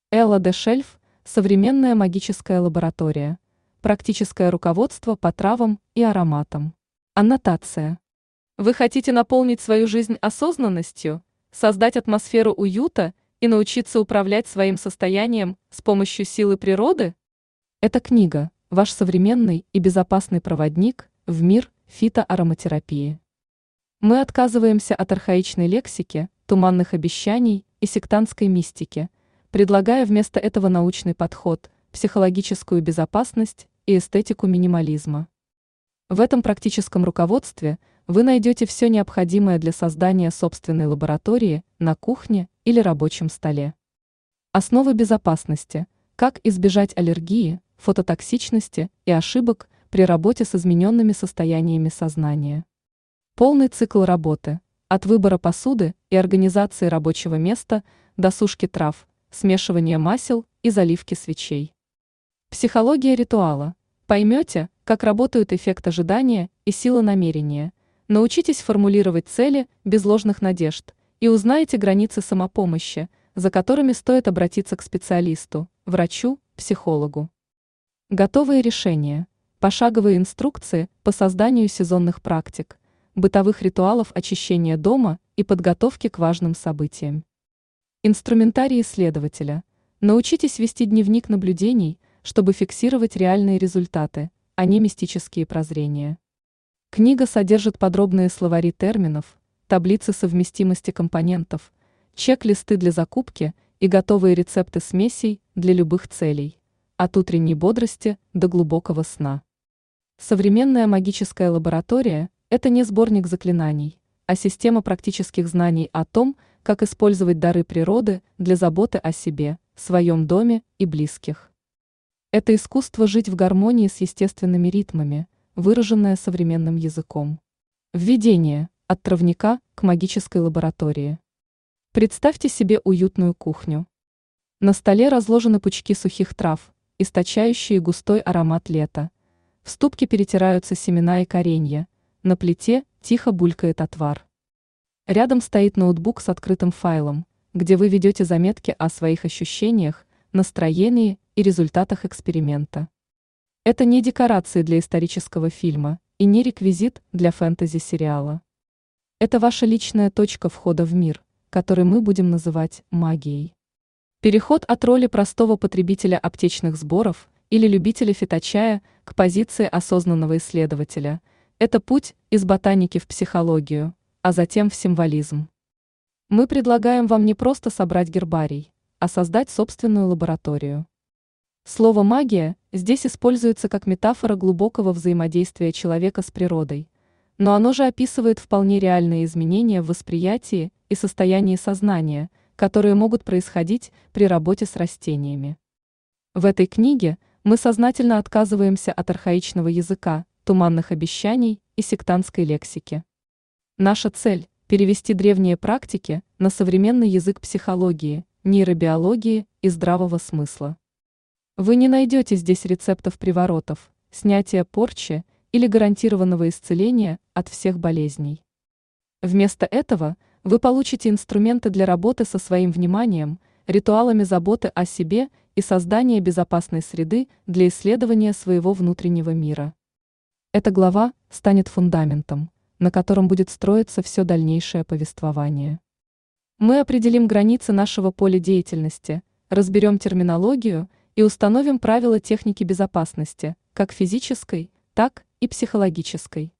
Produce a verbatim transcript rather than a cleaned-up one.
Элла де Шельф – современная магическая лаборатория. Практическое руководство по травам и ароматам. Аннотация. Вы хотите наполнить свою жизнь осознанностью, создать атмосферу уюта и научиться управлять своим состоянием с помощью силы природы? Эта книга – ваш современный и безопасный проводник в мир фитоароматерапии. Мы отказываемся от архаичной лексики, туманных обещаний и сектантской мистики, предлагая вместо этого научный подход, психологическую безопасность и эстетику минимализма. В этом практическом руководстве вы найдете все необходимое для создания собственной лаборатории на кухне или рабочем столе. Основы безопасности. Как избежать аллергии, фототоксичности и ошибок при работе с измененными состояниями сознания. Полный цикл работы. От выбора посуды и организации рабочего места до сушки трав, смешивания масел и заливки свечей. Психология ритуала. Поймете, как работают эффект ожидания и сила намерения. Научитесь формулировать цели без ложных надежд и узнаете границы самопомощи, за которыми стоит обратиться к специалисту, врачу, психологу. Готовые решения. Пошаговые инструкции по созданию сезонных практик, бытовых ритуалов очищения дома и подготовки к важным событиям. Инструментарий исследователя. Научитесь вести дневник наблюдений, чтобы фиксировать реальные результаты, а не мистические прозрения. Книга содержит подробные словари терминов, таблицы совместимости компонентов, чек-листы для закупки и готовые рецепты смесей для любых целей, от утренней бодрости до глубокого сна. Современная магическая лаборатория – это не сборник заклинаний, а система практических знаний о том, как использовать дары природы для заботы о себе, своем доме и близких. Это искусство жить в гармонии с естественными ритмами, выраженное современным языком. Введение от травника к магической лаборатории. Представьте себе уютную кухню. На столе разложены пучки сухих трав, источающие густой аромат лета. В ступке перетираются семена и коренья. На плите тихо булькает отвар. Рядом стоит ноутбук с открытым файлом, где вы ведете заметки о своих ощущениях, настроении и результатах эксперимента. Это не декорации для исторического фильма и не реквизит для фэнтези-сериала. Это ваша личная точка входа в мир, который мы будем называть магией. Переход от роли простого потребителя аптечных сборов или любителя фиточая к позиции осознанного исследователя – это путь из ботаники в психологию, а затем в символизм. Мы предлагаем вам не просто собрать гербарий, а создать собственную лабораторию. Слово «магия» здесь используется как метафора глубокого взаимодействия человека с природой, но оно же описывает вполне реальные изменения в восприятии и состоянии сознания, которые могут происходить при работе с растениями. В этой книге мы сознательно отказываемся от архаичного языка, туманных обещаний и сектантской лексики. Наша цель – перевести древние практики на современный язык психологии, нейробиологии и здравого смысла. Вы не найдете здесь рецептов приворотов, снятия порчи или гарантированного исцеления от всех болезней. Вместо этого вы получите инструменты для работы со своим вниманием, ритуалами заботы о себе и создания безопасной среды для исследования своего внутреннего мира. Эта глава станет фундаментом, на котором будет строиться все дальнейшее повествование. Мы определим границы нашего поля деятельности, разберем терминологию и установим правила техники безопасности, как физической, так и психологической.